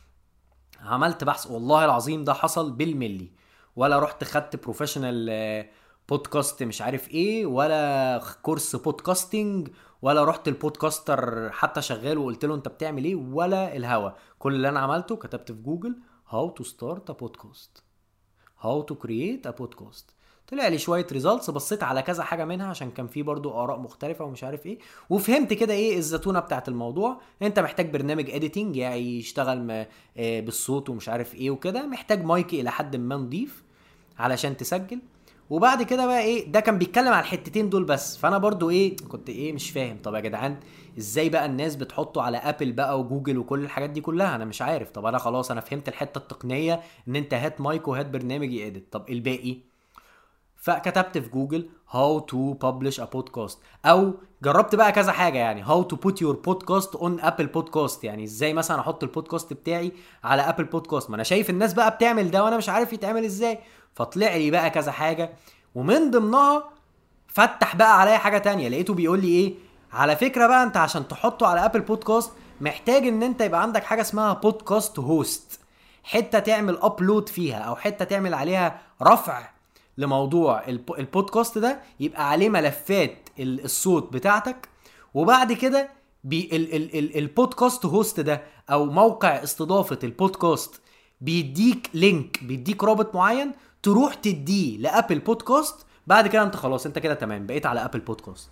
عملت بحث والله العظيم، ده حصل بالملي. ولا رحت خدت بروفيشنال بودكاست مش عارف ايه، ولا كورس بودكاستنج، ولا رحت البودكاستر حتى شغال وقلت له انت بتعمل ايه، ولا الهوا. كل اللي انا عملته كتبت في جوجل how to start a podcast، how to create a podcast. طلع لي شويه ريزلتس، بصيت على كذا حاجه منها عشان كان في برضو اراء مختلفه ومش عارف ايه، وفهمت كده ايه الزتونه بتاعت الموضوع. انت محتاج برنامج اديتنج يعني يشتغل بالصوت ومش عارف ايه وكده، محتاج مايك الى حد ما نضيف علشان تسجل. وبعد كده بقى ايه، ده كان بيتكلم على الحتتين دول بس. فانا برضو ايه كنت ايه مش فاهم، طب يا جدعان ازاي بقى الناس بتحطه على ابل بقى وجوجل وكل الحاجات دي كلها؟ انا مش عارف. طب انا خلاص انا فهمت الحته التقنيه ان انت هات مايك وهات برنامج يedit، طب الباقي؟ فكتبت في جوجل how to publish a podcast، او جربت بقى كذا حاجه، يعني how to put your podcast on Apple podcast، يعني ازاي مثلا احط البودكاست بتاعي على ابل بودكاست. ما انا شايف الناس بقى بتعمل ده وانا مش عارف يتعمل ازاي. فطلع لي بقى كذا حاجه، ومن ضمنها فتح بقى عليا حاجه تانية، لقيته بيقول لي ايه، على فكره بقى انت عشان تحطه على ابل بودكاست محتاج ان انت يبقى عندك حاجه اسمها بودكاست هوست، حته تعمل ابلود فيها او حته تعمل عليها رفع لموضوع البودكاست ده، يبقى عليه ملفات الصوت بتاعتك. وبعد كده البودكاست هوست ده او موقع استضافة البودكاست بيديك لينك، بيديك رابط معين تروح تديه لابل بودكاست. بعد كده انت خلاص انت كده تمام بقيت على ابل بودكاست.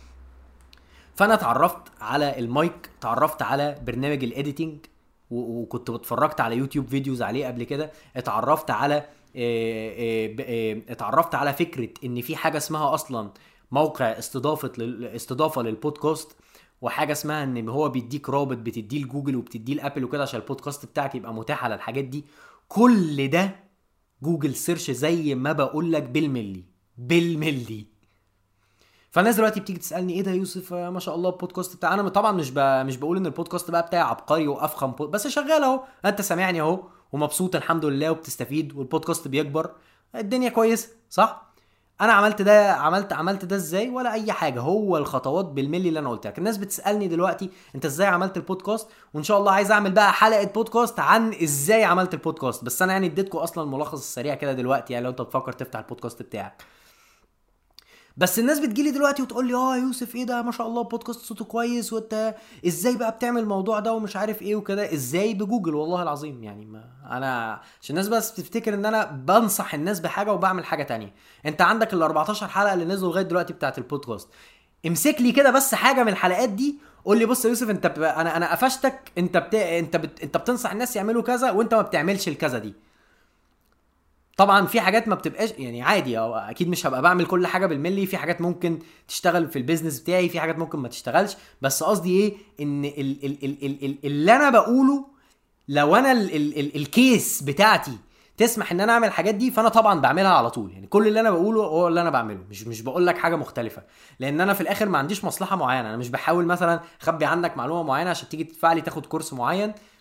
فانا اتعرفت على المايك، اتعرفت على برنامج الايديتنج، وكنت اتفرجت على يوتيوب فيديوز عليه قبل كده. اتعرفت على فكرة ان في حاجة اسمها اصلا موقع استضافة للبودكاست، وحاجة اسمها ان هو بيديك رابط بتديه لجوجل وبتديه لابل وكده عشان البودكاست بتاعك يبقى متاح على الحاجات دي. كل ده جوجل سيرش زي ما بقولك بالملي. فالناس دلوقتي بتيجي تسالني ايه ده يا يوسف ما شاء الله البودكاست بتاع، انا طبعا مش بقول ان البودكاست بقى بتاعي عبقري وافخم بس شغال اهو، انت سامعني اهو ومبسوط الحمد لله وبتستفيد والبودكاست بيكبر، الدنيا كويسه صح. انا عملت ده ازاي؟ ولا اي حاجه، هو الخطوات بالملي اللي انا قلت لك. الناس بتسالني دلوقتي انت ازاي عملت البودكاست، وان شاء الله عايز اعمل بقى حلقه بودكاست عن ازاي عملت البودكاست. بس انا يعني اديتكم اصلا الملخص السريع كده دلوقتي، يعني لو انت بتفكر تفتح البودكاست بتاعك. بس الناس بتجيلي دلوقتي وتقول لي اه يوسف ايه ده ما شاء الله بودكاست صوته كويس، وانت ازاي بقى بتعمل الموضوع ده ومش عارف ايه وكده. ازاي؟ بجوجل والله العظيم. يعني ما انا عشان الناس بس تفتكر ان انا بنصح الناس بحاجه وبعمل حاجه تانية. انت عندك ال 14 حلقه اللي نزلوا لغايه دلوقتي بتاعت البودكاست، امسك لي كده بس حاجه من الحلقات دي قول لي بص يا يوسف انت انا قفشتك، انت بتنصح الناس يعملوا كذا وانت ما بتعملش الكذا دي. طبعا في حاجات ما بتبقاش يعني عادي، أو اكيد مش هبقى بعمل كل حاجه بالملي، في حاجات ممكن تشتغل في البيزنس بتاعي، في حاجات ممكن ما تشتغلش. بس قصدي ايه، ان اللي انا بقوله لو انا الكيس بتاعتي تسمح ان انا اعمل الحاجات دي، فانا طبعا بعملها على طول. يعني كل اللي انا بقوله هو اللي انا بعمله، مش بقول لك حاجه مختلفه، لان انا في الاخر ما عنديش مصلحه معينه. انا مش بحاول مثلا اخبي عنك معلومه معينه عشان تيجي تدفع لي تاخد كورس معين.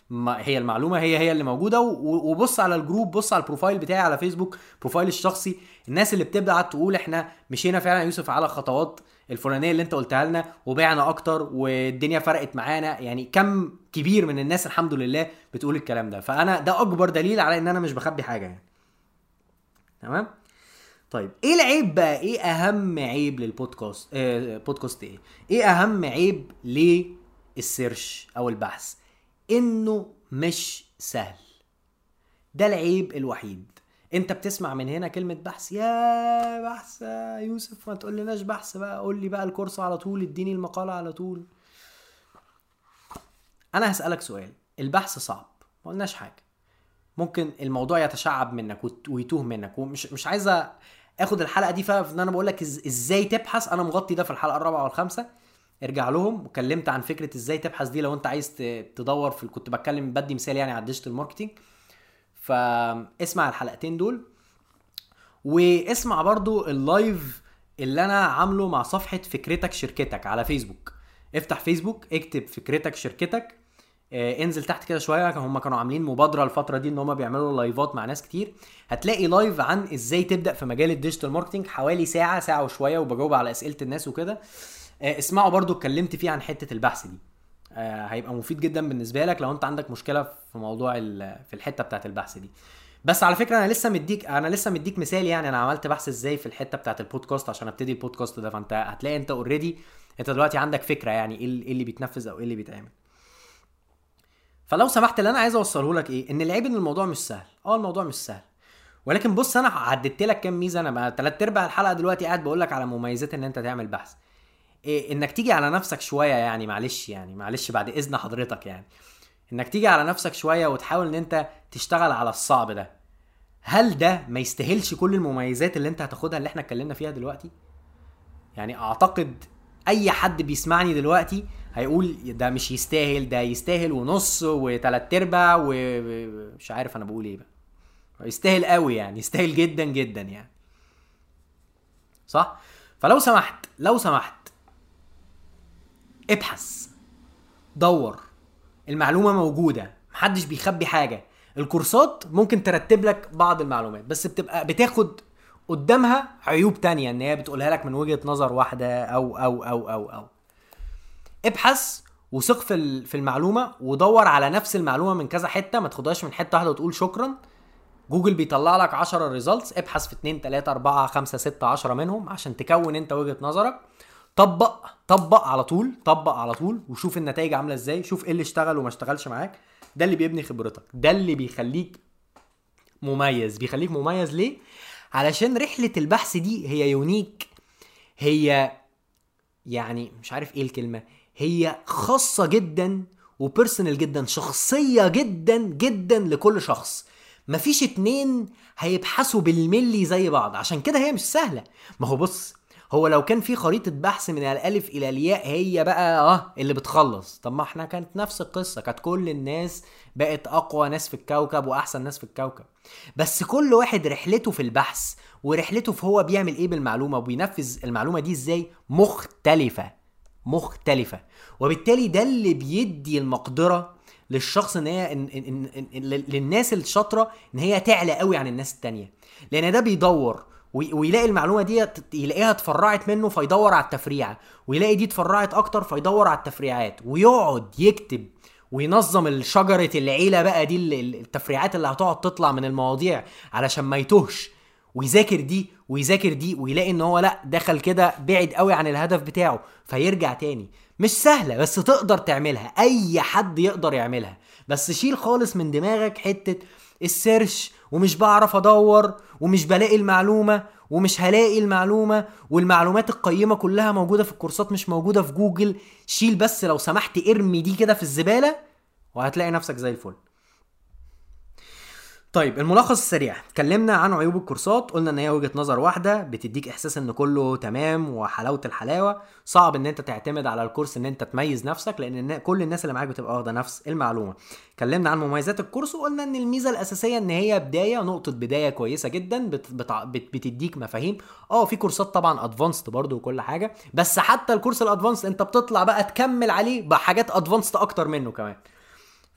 هي المعلومه هي اللي موجوده. وبص على الجروب، بص على البروفايل بتاعي على فيسبوك، بروفايل الشخصي، الناس اللي بتبدا تقول احنا مشينا فعلا يا يوسف على خطوات الفلانيه اللي انت قلتها لنا وبعنا اكتر والدنيا فرقت معانا. يعني كم كبير من الناس الحمد لله بتقول الكلام ده. فانا ده اكبر دليل على ان انا مش بخبي حاجه يعني. تمام. طيب ايه العيب بقى؟ ايه اهم عيب للبودكاست؟ بودكاست ايه اهم عيب للسيرش او البحث؟ انه مش سهل. ده العيب الوحيد. انت بتسمع من هنا كلمة بحث، يا بحث يا يوسف ما تقول لناش بحث بقى، قول لي بقى الكورس على طول، اديني المقالة على طول. انا هسألك سؤال، البحث صعب ما قلناش حاجة، ممكن الموضوع يتشعب منك ويتوه منك، ومش مش عايزة اخد الحلقة دي فان انا بقول لك ازاي تبحث. انا مغطي ده في الحلقة 4 و5، ارجع لهم. وكلمت عن فكرة ازاي تبحث دي لو انت عايز تدور في، كنت بتكلم بدي مثال يعني على الديجيتال ماركتينج. فاسمع الحلقتين دول، واسمع برضو اللايف اللي انا عامله مع صفحة فكرتك شركتك على فيسبوك. افتح فيسبوك، اكتب فكرتك شركتك، انزل تحت كده شوية، هم كانوا عاملين مبادرة الفترة دي ان هم بيعملوا لايفات مع ناس كتير. هتلاقي لايف عن ازاي تبدأ في مجال الديجيتال ماركتينج، حوالي ساعة وشوية، وبجاوب على اسئلة الناس وكده. اسمعوا برضو، اتكلمت فيه عن حتة البحث دي. هيبقى مفيد جدا بالنسبة لك لو انت عندك مشكلة في موضوع في الحتة بتاعت البحث دي. بس على فكرة انا لسه مديك مثال، يعني انا عملت بحث ازاي في الحتة بتاعت البودكاست عشان ابتدي البودكاست ده. فانت هتلاقي انت اوريدي انت دلوقتي عندك فكرة يعني ايه اللي بيتنفذ او ايه اللي بيتعمل. فلو سمحت، اللي انا عايز اوصله لك ايه؟ ان العيب ان الموضوع مش سهل. الموضوع مش سهل، ولكن بص انا عددت لك كام ميزة. انا بقى 3/4 الحلقة دلوقتي قاعد بقول لك على مميزات ان انت تعمل بحث. إيه؟ انك تيجي على نفسك شوية، يعني معلش بعد اذن حضرتك، يعني انك تيجي على نفسك شوية وتحاول ان انت تشتغل على الصعب ده. هل ده ما يستاهلش كل المميزات اللي انت هتاخدها اللي احنا اتكلمنا فيها دلوقتي؟ يعني اعتقد اي حد بيسمعني دلوقتي هيقول ده مش يستاهل، ده يستاهل ونص و3/4 ومش عارف انا بقول ايه بقى. يستاهل قوي يعني، يستاهل جدا جدا يعني، صح؟ فلو سمحت ابحث، دور، المعلومة موجودة، محدش بيخبي حاجة. الكورسات ممكن ترتب لك بعض المعلومات، بس بتبقى بتاخد قدامها عيوب تانية ان هي بتقولها لك من وجهة نظر واحدة او ابحث وثق في المعلومة، ودور على نفس المعلومة من كذا حتة، ما تاخدهاش من حتة واحدة وتقول شكرا. جوجل بيطلع لك 10 ريزلتس، ابحث في 2 3 4 5 6 10 منهم عشان تكون انت وجهة نظرك. طبق على طول وشوف النتائج عامله ازاي، شوف ايه اللي اشتغل وما اشتغلش معاك. ده اللي بيبني خبرتك، ده اللي بيخليك مميز. ليه؟ علشان رحله البحث دي هي يونيك، هي يعني مش عارف ايه الكلمه، هي خاصه جدا وبيرسونال جدا، شخصيه جدا جدا لكل شخص. مفيش 2 هيبحثوا بالملي زي بعض، عشان كده هي مش سهله. ما هو بص، هو لو كان في خريطة بحث من الألف إلى الياء هي بقى اللي بتخلص، طب ما احنا كانت نفس القصة، كانت كل الناس بقت أقوى ناس في الكوكب وأحسن ناس في الكوكب. بس كل واحد رحلته في البحث ورحلته في هو بيعمل إيه بالمعلومة وبينفذ المعلومة دي إزاي مختلفة. وبالتالي ده اللي بيدي المقدرة للشخص ان هي للناس الشاطرة ان هي تعلى قوي عن الناس التانية، لأن ده بيدور ويلاقي المعلومة دي يلاقيها اتفرعت منه فيدور على التفريعة، ويلاقي دي اتفرعت اكتر فيدور على التفريعات، ويقعد يكتب وينظم الشجرة العيلة بقى دي، التفريعات اللي هتقعد تطلع من المواضيع علشان ما يتوهش، ويذاكر دي ويلاقي ان هو لا دخل كده بعد قوي عن الهدف بتاعه فيرجع تاني. مش سهلة بس تقدر تعملها، اي حد يقدر يعملها. بس شيل خالص من دماغك حتة السيرش ومش بعرف ادور ومش بلاقي المعلومة ومش هلاقي المعلومة والمعلومات القيمة كلها موجودة في الكورسات مش موجودة في جوجل. شيل بس لو سمحت، ارمي دي كده في الزبالة وهتلاقي نفسك زي الفل. طيب الملخص السريع، اتكلمنا عن عيوب الكورسات، قلنا ان هي وجهة نظر واحدة بتديك احساس ان كله تمام وحلاوة الحلاوة. صعب ان انت تعتمد على الكورس ان انت تميز نفسك، لان كل الناس اللي معاك بتبقى واخده نفس المعلومة. اتكلمنا عن مميزات الكورس وقلنا ان الميزة الاساسية ان هي نقطة بداية كويسة جدا بتديك مفاهيم. في كورسات طبعا ادفانسد برضو وكل حاجة، بس حتى الكورس الادفانسد انت بتطلع بقى تكمل عليه بحاجات ادفانسد اكتر منه كمان،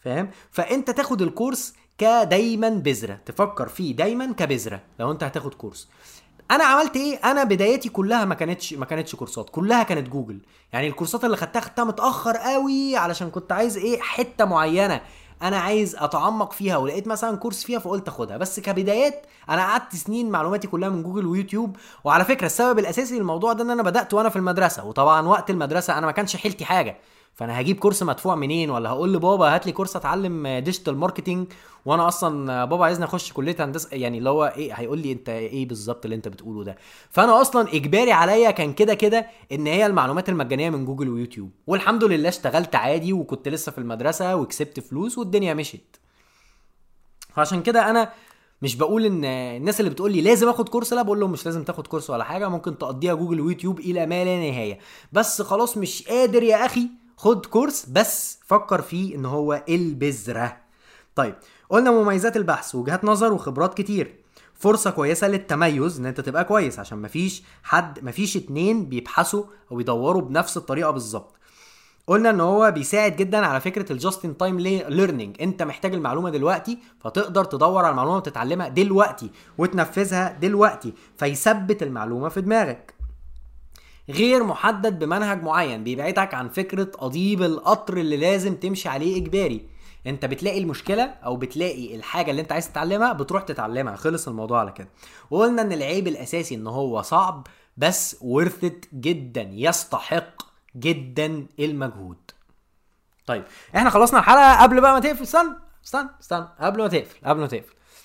فاهم؟ فانت تاخد الكورس كدايما بذرة، تفكر فيه دايما كبذرة لو انت هتاخد كورس. انا عملت ايه؟ انا بدايتي كلها ما كانتش كورسات، كلها كانت جوجل. يعني الكورسات اللي خدتها متاخر قوي، علشان كنت عايز ايه، حته معينه انا عايز اتعمق فيها، ولقيت مثلا كورس فيها فقلت اخدها. بس كبدايات انا قعدت سنين معلوماتي كلها من جوجل ويوتيوب. وعلى فكره السبب الاساسي للموضوع ده ان انا بدات وانا في المدرسه، وطبعا وقت المدرسه انا ما كانش حيلتي حاجه، فانا هجيب كورس مدفوع منين؟ ولا هقول لبابا هات لي كورس اتعلم ديجيتال ماركتنج، وانا اصلا بابا عايزني اخش كليه هندسه؟ يعني اللي هو ايه، هيقول لي انت ايه بالظبط اللي انت بتقوله ده؟ فانا اصلا اجباري عليا كان كده كده ان هي المعلومات المجانيه من جوجل ويوتيوب. والحمد لله اشتغلت عادي، وكنت لسه في المدرسه وكسبت فلوس والدنيا مشيت. فعشان كده انا مش بقول ان الناس اللي بتقول لي لازم اخد كورس، لا، بقول لهم مش لازم تاخد كورس ولا حاجه، ممكن تقضيها جوجل ويوتيوب الى ما لا نهايه. بس خلاص مش قادر يا اخي، خد كورس، بس فكر فيه ان هو البذره. طيب، قلنا مميزات البحث، وجهات نظر وخبرات كتير، فرصة كويسة للتميز ان انت تبقى كويس، عشان مفيش اتنين بيبحثوا او يدوروا بنفس الطريقة بالظبط. قلنا ان هو بيساعد جدا على فكرة الجاست ان تايم ليرنينج، انت محتاج المعلومة دلوقتي فتقدر تدور على المعلومة وتتعلمها دلوقتي وتنفذها دلوقتي، فيثبت المعلومة في دماغك. غير محدد بمنهج معين، بيبعدك عن فكرة قضيب القطر اللي لازم تمشي عليه اجباري. انت بتلاقي المشكلة او بتلاقي الحاجة اللي انت عايز تتعلمها بتروح تتعلمها، خلص الموضوع على كده. وقلنا ان العيب الاساسي ان هو صعب، بس worth it جدا، يستحق جدا المجهود. طيب احنا خلصنا الحلقة. قبل بقى ما تقفل، استنى قبل ما تقفل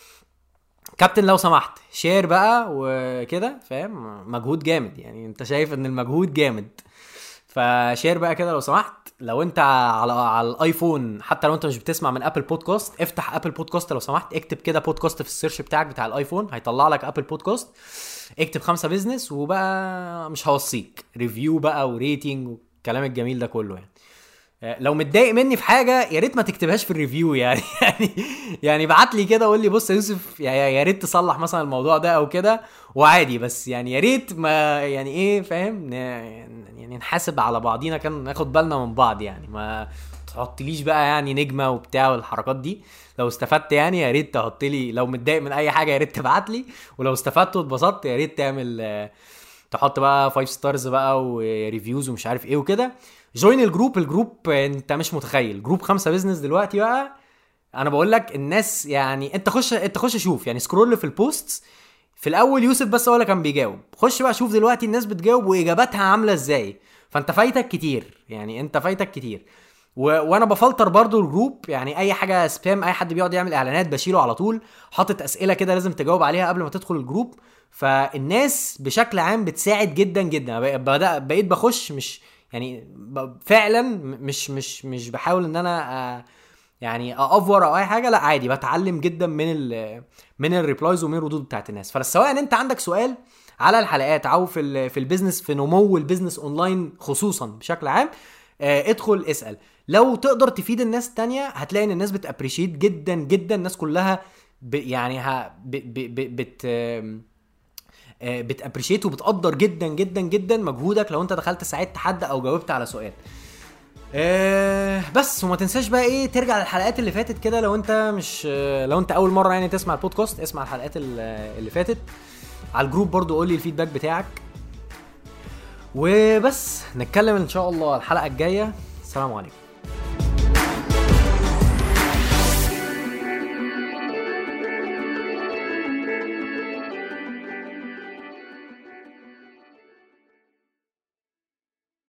كابتن لو سمحت شير بقى وكده، فاهم؟ مجهود جامد، يعني انت شايف ان المجهود جامد، فشير بقى كده لو سمحت. لو انت على الايفون، حتى لو انت مش بتسمع من ابل بودكاست، افتح ابل بودكاست لو سمحت، اكتب كده بودكاست في السيرش بتاعك بتاع الايفون، هيطلع لك ابل بودكاست، اكتب 5 بيزنس، وبقى مش هوصيك ريفيو بقى وريتنج والكلام الجميل ده كله. يعني لو متضايق مني في حاجه يا ريت ما تكتبهاش في الريفيو، يعني بعت لي كده وقول لي بص يا يوسف، يا ريت تصلح مثلا الموضوع ده او كده، وعادي. بس يعني يا ريت ما يعني ايه، فاهم؟ يعني نحاسب على بعضينا، كان ناخد بالنا من بعض، يعني ما تحطليش بقى يعني نجمه وبتاع والحركات دي. لو استفدت يعني يا ريت تحط لي، لو متضايق من اي حاجه يا ريت تبعت لي، ولو استفدت واتبسطت يا ريت تعمل تحط بقى 5 ستارز بقى وريفيوز ومش عارف ايه وكده. جوين الجروب انت مش متخيل، جروب 5 بيزنس دلوقتي بقى. انا بقول لك الناس، يعني انت خش شوف، يعني سكرول في البوستس. في الاول يوسف بس هو اللي كان بيجاوب، خش بقى شوف دلوقتي الناس بتجاوب واجاباتها عامله ازاي. فانت فايتك كتير، يعني انت فايتك كتير. وانا بفلتر برضو الجروب، يعني اي حاجه سبام، اي حد بيقعد يعمل اعلانات بشيله على طول، حاطط اسئله كده لازم تجاوب عليها قبل ما تدخل الجروب. فالناس بشكل عام بتساعد جدا جدا. بقيت بخش، مش يعني فعلا مش بحاول ان انا يعني اافور او اي حاجه، لا عادي بتعلم جدا من الريبلايز ومن الردود بتاعت الناس. فسواء ان انت عندك سؤال على الحلقات او في البيزنس، في نمو البيزنس اونلاين خصوصا بشكل عام، ادخل اسال. لو تقدر تفيد الناس التانية هتلاقي ان الناس بتابريشيت جدا جدا، الناس كلها بتابريشيت وبتقدر جدا جدا جدا مجهودك لو انت دخلت ساعدت حد او جاوبت على سؤال. بس وما تنساش بقى ايه، ترجع للحلقات اللي فاتت كده. لو انت مش لو انت اول مره يعني تسمع البودكاست، اسمع الحلقات اللي فاتت. على الجروب برضو قول لي الفيدباك بتاعك. وبس نتكلم ان شاء الله الحلقه الجايه. السلام عليكم.